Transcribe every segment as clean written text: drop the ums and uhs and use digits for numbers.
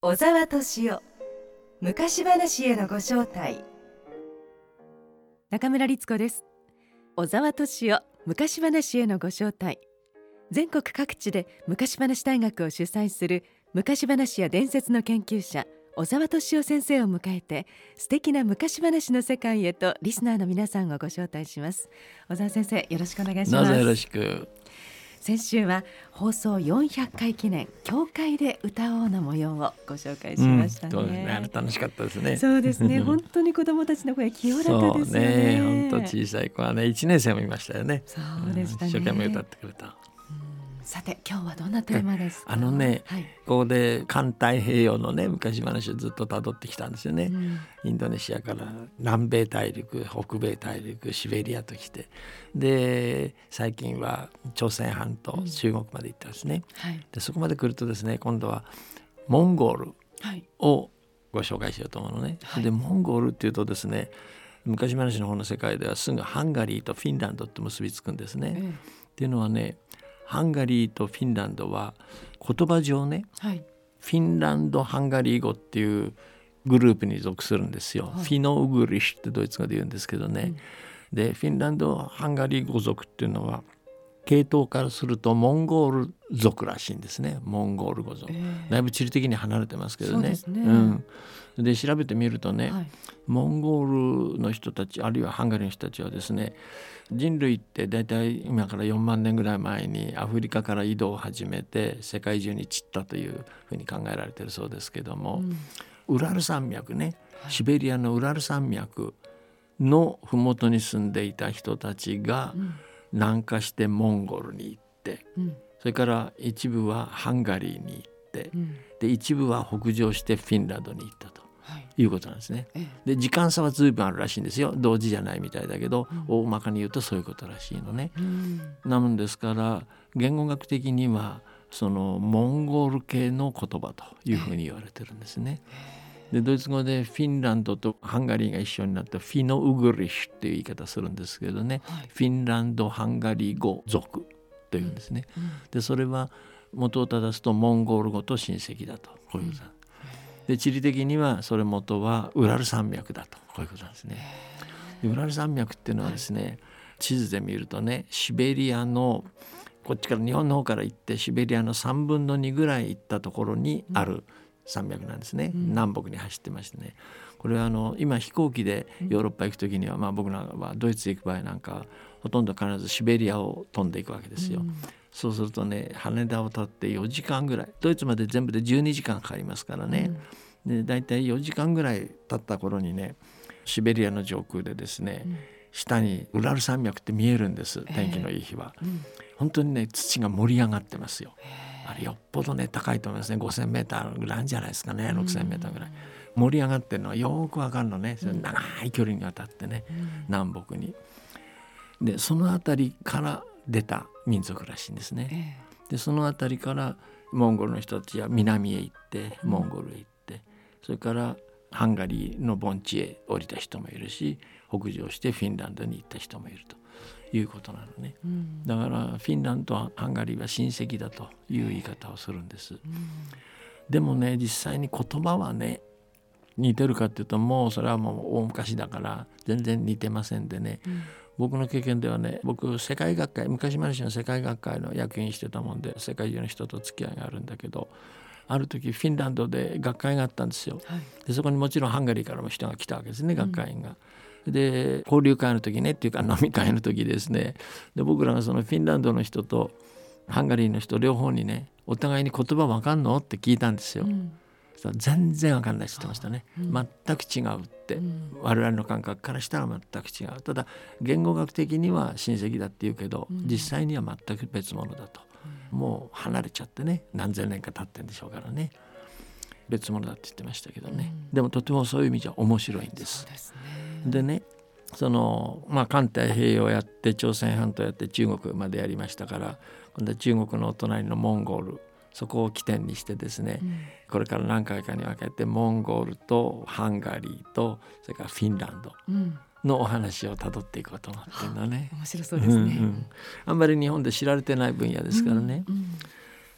小沢敏夫昔話へのご招待。 中村律子です。小沢敏夫昔話へのご招待。全国各地で昔話大学を主催する昔話や伝説の研究者小沢敏夫先生を迎えて、素敵な昔話の世界へとリスナーの皆さんをご招待します。小沢先生、よろしくお願いします。 どうぞよろしく。 先週は放送400回記念教会で歌おうの模様をご紹介しましたね。 そうですね、楽しかったですね。 そうですね本当に子どもたちの声清らかですよね。 そうね、本当小さい子はね、1年生もいましたよね。 そうでしたね、 一生懸命歌ってくれた。 さて今日はどんなテーマですか？ はい、ここで環太平洋のね昔話をずっと辿ってきたんですよね。インドネシアから南米大陸、北米大陸、シベリアと来て、で最近は朝鮮半島、中国まで行ってますね。でそこまで来るとですね、今度はモンゴールをご紹介しようと思うのね。でモンゴールっていうとですね、昔話の方の世界ではすぐハンガリーとフィンランドって結びつくんですね。っていうのはね、ハンガリーとフィンランドは言葉上ね、フィンランド・ハンガリー語っていうグループに属するんですよ。フィノウグリッシュってドイツ語で言うんですけどね。でフィンランド・ハンガリー語族っていうのは系統からするとモンゴール族らしいんですね。モンゴール語族、だいぶ地理的に離れてますけどね。で調べてみるとね、モンゴールの人たち、あるいはハンガリーの人たちはですね、人類ってだいたい今から4万年ぐらい前にアフリカから移動を始めて世界中に散ったというふうに考えられているそうですけども、ウラル山脈ね、シベリアのウラル山脈の麓に住んでいた人たちが南下してモンゴルに行って、それから一部はハンガリーに行って、で一部は北上してフィンランドに行ったということなんですね。で時間差は随分あるらしいんですよ。同時じゃないみたいだけど、大まかに言うとそういうことらしいのね。なもんですから言語学的にはそのモンゴール系の言葉というふうに言われてるんですね。でドイツ語でフィンランドとハンガリーが一緒になってフィノウグリッシュっていう言い方するんですけどね、フィンランド・ハンガリー語族というんですね。でそれは元を正すとモンゴール語と親戚だと、こういうことなんです。で地理的にはそれ元はウラル山脈だと、こういうことなんですね。でウラル山脈っていうのはですね、地図で見るとね、シベリアのこっちから日本の方から行ってシベリアの3分の2ぐらい行ったところにある山脈なんですね。南北に走ってましてね、これは今飛行機でヨーロッパ行くときには、僕らはドイツ行く場合なんかほとんど必ずシベリアを飛んでいくわけですよ。そうするとね、羽田を立って4時間ぐらい、ドイツまで全部で12時間かかりますからね。でだいたい4時間ぐらい経った頃にね、シベリアの上空でですね、下にウラル山脈って見えるんです。天気のいい日は、本当にね、土が盛り上がってますよ。あれよっぽどね高いと思いますね。5000メーターぐらいじゃないですかね。6000メーターぐらい盛り上がってるのはよくわかるのね。それ長い距離にわたってね、南北に。でその辺りから出た民族らしいんですね。でその辺りからモンゴルの人たちは南へ行ってモンゴルへ行って、それからハンガリーの盆地へ降りた人もいるし、北上してフィンランドに行った人もいるということなのね。だからフィンランドとハンガリーは親戚だという言い方をするんです。でもね、実際に言葉はね似てるかっていうと、もうそれはもう大昔だから全然似てませんでね、僕の経験ではね、僕世界学会、昔話の世界学会の役員してたもんで世界中の人と付き合いがあるんだけど、ある時フィンランドで学会があったんですよ。でそこにもちろんハンガリーからも人が来たわけですね、学会員が。で交流会の時ねっていうか飲み会の時ですね、で僕らがそのフィンランドの人とハンガリーの人両方にね、お互いに言葉わかんのって聞いたんですよ。全然わかんないって言ってましたね。全く違うって、我々の感覚からしたら全く違う。ただ言語学的には親戚だって言うけど、実際には全く別物だと。もう離れちゃってね、何千年か経ってんでしょうからね、別物だって言ってましたけどね。でもとてもそういう意味じゃ面白いんです。でね、環太平洋やって朝鮮半島やって中国までやりましたから、今度は中国のお隣のモンゴール、そこを起点にしてですね、これから何回かに分けてモンゴールとハンガリーとそれからフィンランドのお話をたどっていこうと思ってるのね。 面白そうですね。 あんまり日本で知られてない分野ですからね。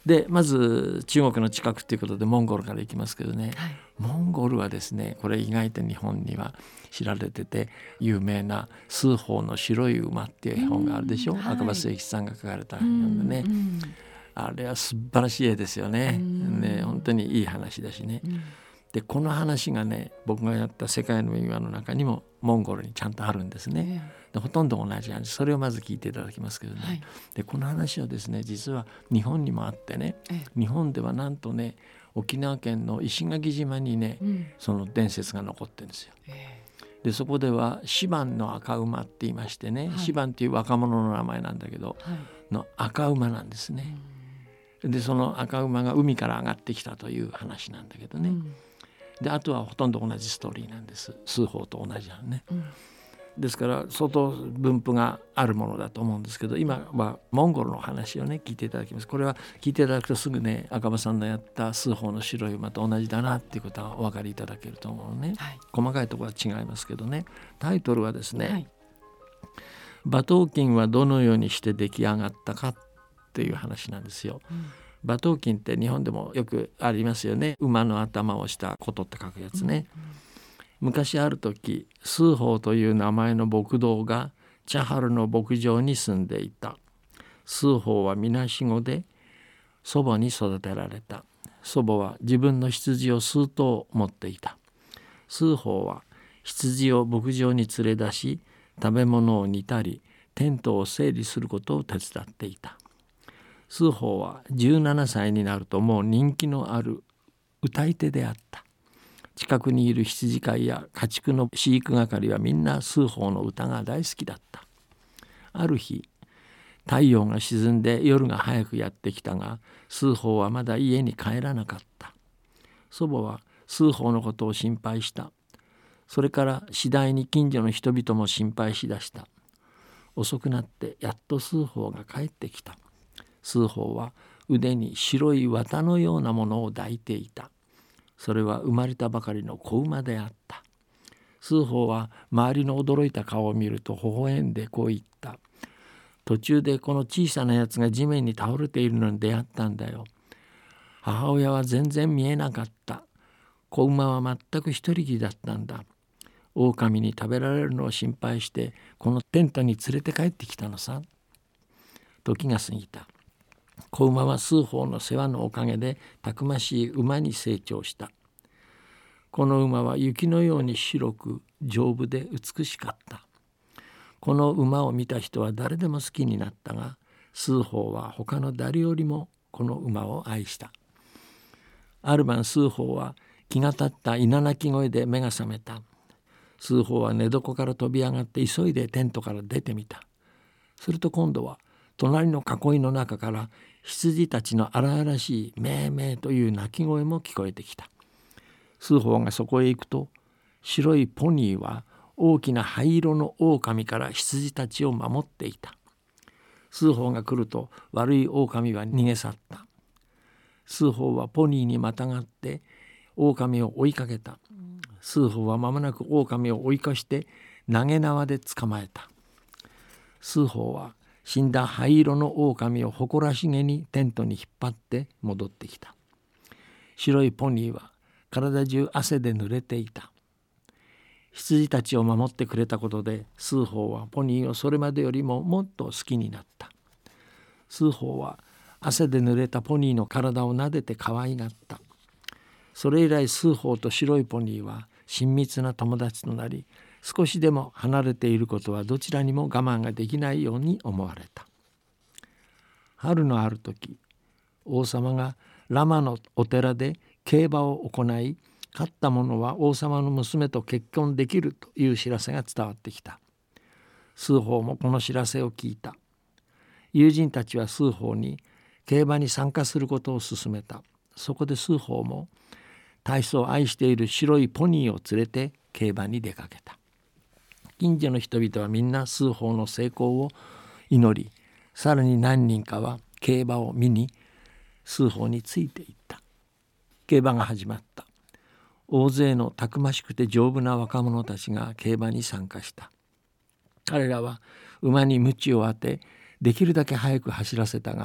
でまず中国の近くということでモンゴルから行きますけどね、 はい、 モンゴルはですね、これ意外と日本には知られてて有名な数宝の白い馬っていう絵本があるでしょ、赤羽末吉さんが書かれた本でね、あれは素晴らしい絵ですよね。本当にいい話だしね、でこの話がね、僕がやった世界の民話の中にもモンゴルにちゃんとあるんですね、でほとんど同じ話、それをまず聞いていただきますけどね、はい、でこの話はですね、実は日本にもあってね、日本ではなんとね、沖縄県の石垣島にね、その伝説が残ってるんですよ。でそこではシバンの赤馬って言いましてね、シバンっていう若者の名前なんだけど、の赤馬なんですね。でその赤馬が海から上がってきたという話なんだけどね、であとはほとんど同じストーリーなんです。数宝と同じなのね、ですから相当分布があるものだと思うんですけど、今はモンゴルの話をね聞いていただきます。これは聞いていただくとすぐね、赤羽さんのやった数宝の白い馬と同じだなっていうことはお分かりいただけると思うのね、細かいところは違いますけどね。タイトルはですね、馬頭琴はどのようにして出来上がったかっていう話なんですよ。馬頭琴って日本でもよくありますよね。馬の頭をしたことって書くやつね、昔ある時、数宝という名前の牧童が茶原の牧場に住んでいた。数宝はみなしごで祖母に育てられた。祖母は自分の羊を数頭持っていた。数宝は羊を牧場に連れ出し、食べ物を煮たりテントを整理することを手伝っていた。数宝は17歳になるともう人気のある歌い手であった。近くにいる羊飼いや家畜の飼育係はみんな数宝の歌が大好きだった。ある日、太陽が沈んで夜が早くやってきたが、数宝はまだ家に帰らなかった。祖母は数宝のことを心配した。それから次第に近所の人々も心配しだした。遅くなってやっと数宝が帰ってきた。数宝は腕に白い綿のようなものを抱いていた。それは生まれたばかりの子馬であった。数宝は周りの驚いた顔を見ると微笑んでこう言った。途中でこの小さなやつが地面に倒れているのに出会ったんだよ。母親は全然見えなかった。子馬は全く一人きりだったんだ。狼に食べられるのを心配してこのテントに連れて帰ってきたのさ。時が過ぎた。子馬は数宝の世話のおかげでたくましい馬に成長した。この馬は雪のように白く丈夫で美しかった。この馬を見た人は誰でも好きになったが、数宝は他の誰よりもこの馬を愛した。ある晩、数宝は気が立った稲鳴き声で目が覚めた。数宝は寝床から飛び上がって急いでテントから出てみた。すると今度は隣の囲いの中から羊たちの荒々しいメーメーという鳴き声も聞こえてきた。数宝がそこへ行くと、白いポニーは大きな灰色の狼から羊たちを守っていた。数宝が来ると悪い狼は逃げ去った。数宝はポニーにまたがって狼を追いかけた。数宝は間もなく狼を追い越して投げ縄で捕まえた。数宝は死んだ灰色の狼を誇らしげにテントに引っ張って戻ってきた。白いポニーは体中汗で濡れていた。羊たちを守ってくれたことで、数宝はポニーをそれまでよりももっと好きになった。数宝は汗で濡れたポニーの体を撫でて可愛がった。それ以来、数宝と白いポニーは親密な友達となり、少しでも離れていることはどちらにも我慢ができないように思われた。春のある時、王様がラマのお寺で競馬を行い、勝った者は王様の娘と結婚できるという知らせが伝わってきた。数宝もこの知らせを聞いた。友人たちは数宝に競馬に参加することを勧めた。そこで数宝も大層愛している白いポニーを連れて競馬に出かけた。近所の人々はみんな数宝の成功を祈り、さらに何人かは競馬を見に数宝についていった。競馬が始まった。大勢のたくましくて丈夫な若者たちが競馬に参加した。彼らは馬に鞭を当て、できるだけ早く走らせたが、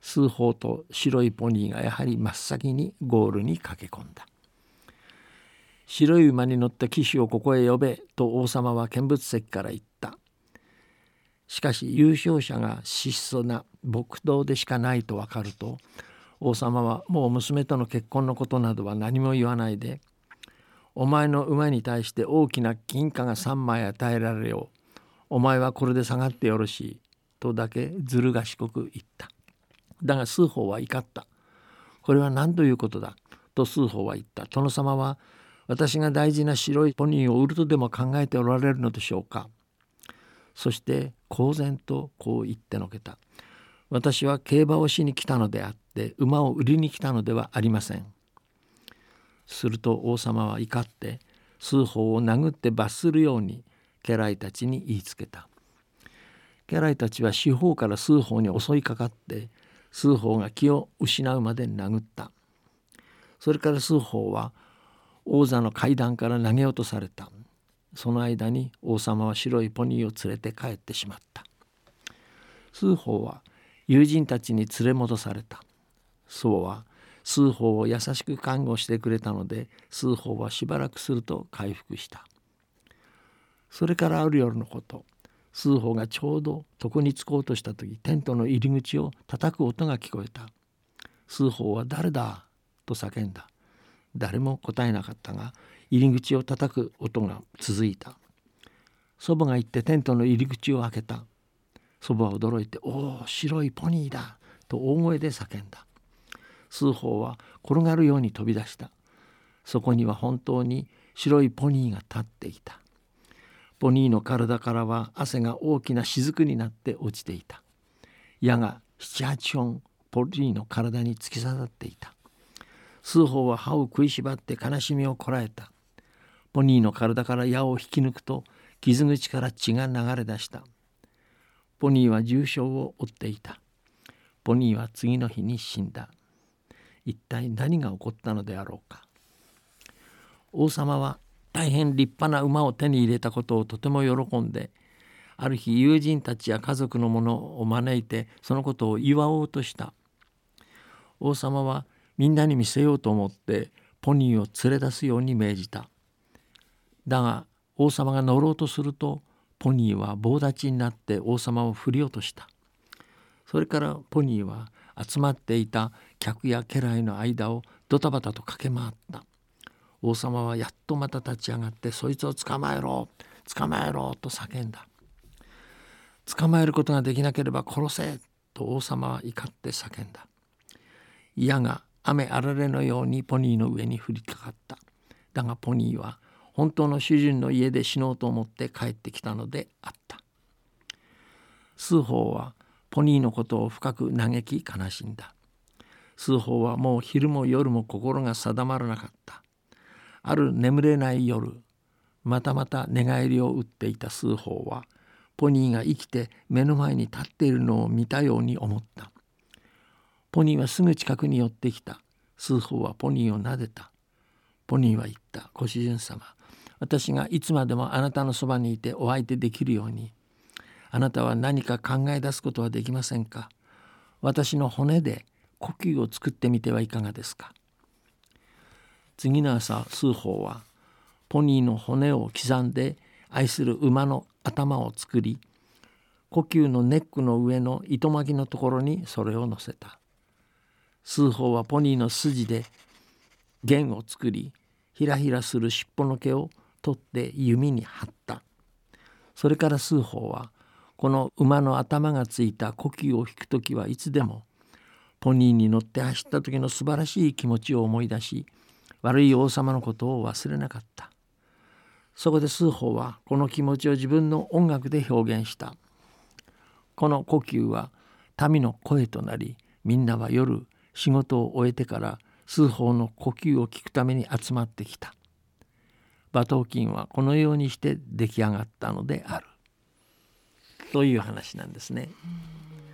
数砲と白いポニーがやはり真っ先にゴールに駆け込んだ。白い馬に乗った騎手をここへ呼べと王様は見物席から言った。しかし優勝者が質素な牧道でしかないと分かると、王様はもう娘との結婚のことなどは何も言わないで、お前の馬に対して大きな金貨が3枚与えられよう。お前はこれで下がってよろしい。とだけずる賢く言った。だが数砲は怒った。これは何ということだ。と数砲は言った。殿様は私が大事な白いポニーを売るとでも考えておられるのでしょうか。そして公然とこう言ってのけた。私は競馬をしに来たのであって馬を売りに来たのではありません。すると王様は怒って数砲を殴って罰するように家来たちに言いつけた。家来たちは四方から数砲に襲いかかって数砲が気を失うまで殴った。それから数砲は王座の階段から投げ落とされた。その間に王様は白いポニーを連れて帰ってしまった。数砲は友人たちに連れ戻された。僧は数砲を優しく看護してくれたので、数砲はしばらくすると回復した。それからある夜のこと、数砲がちょうど床につこうとした時、テントの入り口を叩く音が聞こえた。数砲は誰だと叫んだ。誰も答えなかったが、入り口を叩く音が続いた。祖母が行ってテントの入り口を開けた。祖母は驚いて、おお、白いポニーだと大声で叫んだ。数砲は転がるように飛び出した。そこには本当に白いポニーが立っていた。ポニーの体からは汗が大きな雫になって落ちていた。矢が7、8本ポニーの体に突き刺さっていた。数砲は歯を食いしばって悲しみをこらえた。ポニーの体から矢を引き抜くと傷口から血が流れ出した。ポニーは重傷を負っていた。ポニーは次の日に死んだ。一体何が起こったのであろうか。王様は大変立派な馬を手に入れたことをとても喜んで、ある日友人たちや家族の者を招いてそのことを祝おうとした。王様はみんなに見せようと思ってポニーを連れ出すように命じた。だが王様が乗ろうとすると、ポニーは棒立ちになって王様を振り落とした。それからポニーは集まっていた客や家来の間をドタバタと駆け回った。王様はやっとまた立ち上がって、そいつを捕まえろ捕まえろと叫んだ。捕まえることができなければ殺せと王様は怒って叫んだ。矢が雨あられのようにポニーの上に降りかかった。だがポニーは本当の主人の家で死のうと思って帰ってきたのであった。数砲はポニーのことを深く嘆き悲しんだ。数砲はもう昼も夜も心が定まらなかった。ある眠れない夜、またまた寝返りを打っていた数砲は、ポニーが生きて目の前に立っているのを見たように思った。ポニーはすぐ近くに寄ってきた。数砲はポニーを撫でた。ポニーは言った。ご主人様、私がいつまでもあなたのそばにいてお相手できるように、あなたは何か考え出すことはできませんか。私の骨で呼吸を作ってみてはいかがですか。次の朝、数砲はポニーの骨を刻んで愛する馬の頭を作り、呼吸のネックの上の糸巻きのところにそれを乗せた。数砲はポニーの筋で弦を作り、ひらひらする尻尾の毛を取って弓に張った。それから数砲はこの馬の頭がついた呼吸を引くときはいつでもポニーに乗って走った時の素晴らしい気持ちを思い出し、悪い王様のことを忘れなかった。そこで数砲はこの気持ちを自分の音楽で表現した。この呼吸は民の声となり、みんなは夜仕事を終えてから数砲の呼吸を聞くために集まってきた。馬頭琴はこのようにして出来上がったのであるという話なんですね。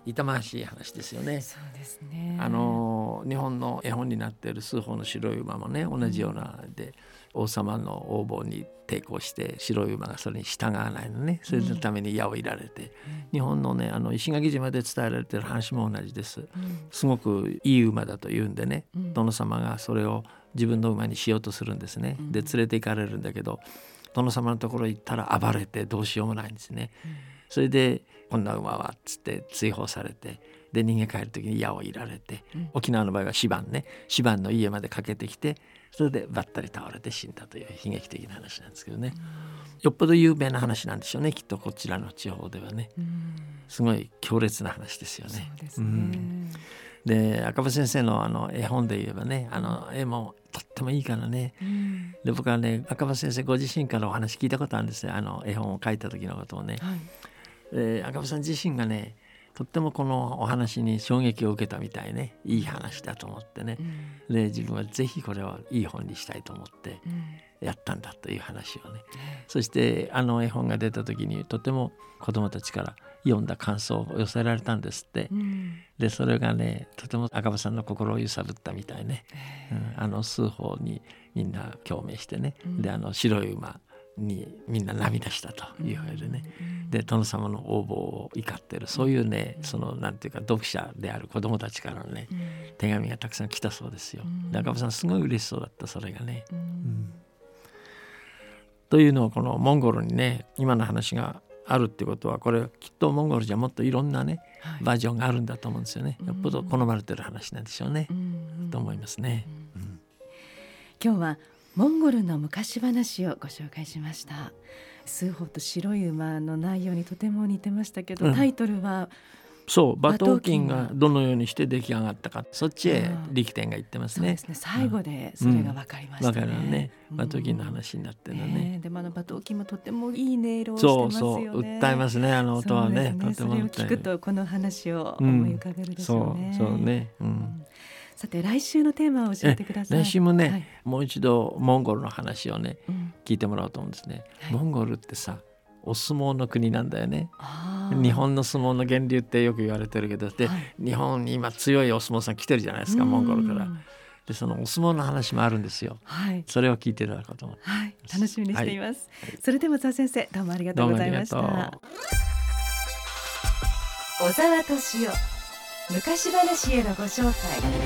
痛ましい話ですよね。 そうですね。 日本の絵本になっている数歩の白い馬もね同じようなで、王様の横暴に抵抗して白い馬がそれに従わないのね。それのために矢をいられて、日本のね石垣島で伝えられている話も同じです。すごくいい馬だと言うんでね、殿様がそれを自分の馬にしようとするんですね。で連れて行かれるんだけど、殿様のところ行ったら暴れてどうしようもないんですね。それでこんな馬はっつって追放されて、で逃げ帰る時に矢をいられて、沖縄の場合はシバンの家まで駆けてきて、それでばったり倒れて死んだという悲劇的な話なんですけどね、よっぽど有名な話なんでしょうね、きっとこちらの地方ではね、すごい強烈な話ですよね。 そうですね。 で赤羽先生の絵本で言えばね、絵もとってもいいからね、で僕はね赤羽先生ご自身からお話聞いたことあるんですよ、絵本を書いた時のことをね、赤羽さん自身がねとってもこのお話に衝撃を受けたみたいね、いい話だと思ってね、で自分はぜひこれをいい本にしたいと思ってやったんだという話をね、そして絵本が出た時にとても子どもたちから読んだ感想を寄せられたんですって、でそれがねとても赤羽さんの心を揺さぶったみたいね、数法にみんな共鳴してね、で白い馬にみんな涙したというわけでね、で殿様の横暴を怒ってる、そういうねそのなんていうか読者である子どもたちからのね、手紙がたくさん来たそうですよ。で赤羽さんすごい嬉しそうだった、それがね、というのをこのモンゴルにね今の話があるってことは、これきっとモンゴルじゃもっといろんなね、バージョンがあるんだと思うんですよね。よっぽど好まれてる話なんでしょうね、と思いますね。 今日はモンゴルの昔話をご紹介しました。数歩と白い馬の内容にとても似てましたけど、タイトルはそう馬頭琴がどのようにして出来上がったか、そっちへ力点がいってますね。 そうですね、最後でそれが分かりましたね。 分かるね、馬頭琴の話になってるのね。 でも馬頭琴もとてもいい音色をしてますよね。 そう訴えますね、音はね。とてもそれを聞くとこの話を思い浮かべるでしょうね。 そうね、 さて来週のテーマを教えてください。 来週もね、もう一度モンゴルの話をね、聞いてもらおうと思うんですね。モンゴルってさお相撲の国なんだよね。日本の相撲の源流ってよく言われてるけど、で、日本に今強いお相撲さん来てるじゃないですか、モンゴルから。でそのお相撲の話もあるんですよ、それを聞いていただこうと思って、 楽しみにしています、それでも澤先生どうもありがとうございました。 小沢敏夫昔話へのご招待。